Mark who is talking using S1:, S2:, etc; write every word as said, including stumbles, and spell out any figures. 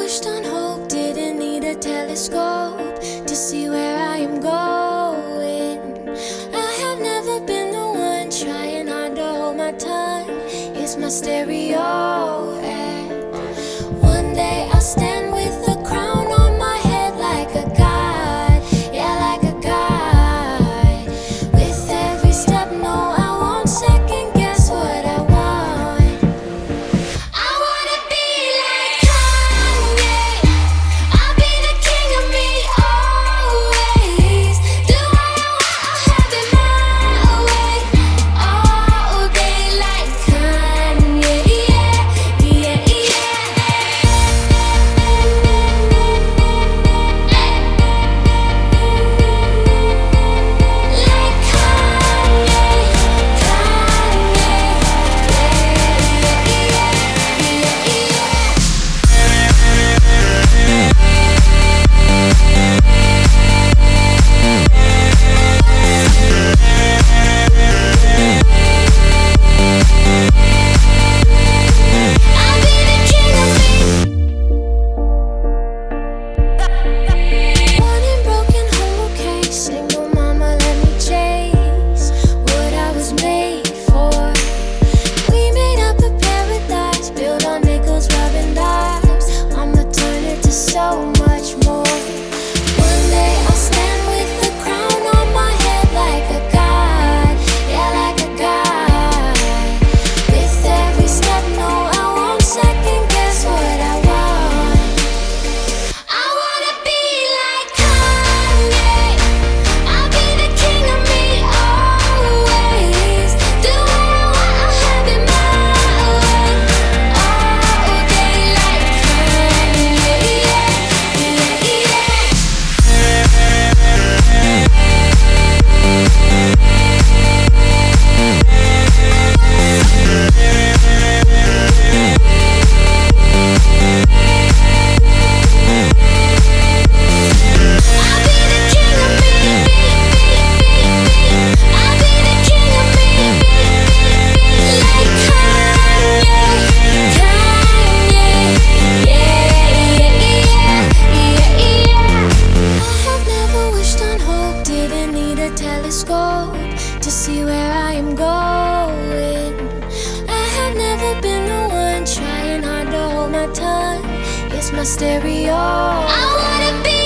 S1: pushed on hope, didn't need a telescope to see where I am going. I have never been the one trying hard to hold my tongue. It's my stereo. And one day I'll stand with a crown on my head like a god. Yeah, like a god. With every step, no, I won't second guess what I want. I wanna be like Kanye. I'll be the king of me always. Do what I want, I'll have it my way. All day like Kanye. Yeah, yeah, yeah. Like Kanye, Kanye. Yeah, yeah, yeah, yeah. I'll be the king of me. Born and broken, home okay. Single mama, let me chase what I was made for. We made up a paradise built on nickels, rubbing dimes. I'ma turn it to so much more. One day I'll stand with a crown on my head like a god. Yeah, like a god. With every step, no, I won't second guess what I want. I wanna be like Kanye. I'll be the king of me always. Do what I want, I'll have it my way. All day like Kanye. Yeah, yeah, yeah. I'll be the king of me, I'll be the king of me, like Kanye, Kanye, yeah, yeah, yeah, yeah. I have never wished on hope, didn't need a telescope to see where I am going. I have never been the one trying hard to hold my tongue. It's my stereo. I wanna be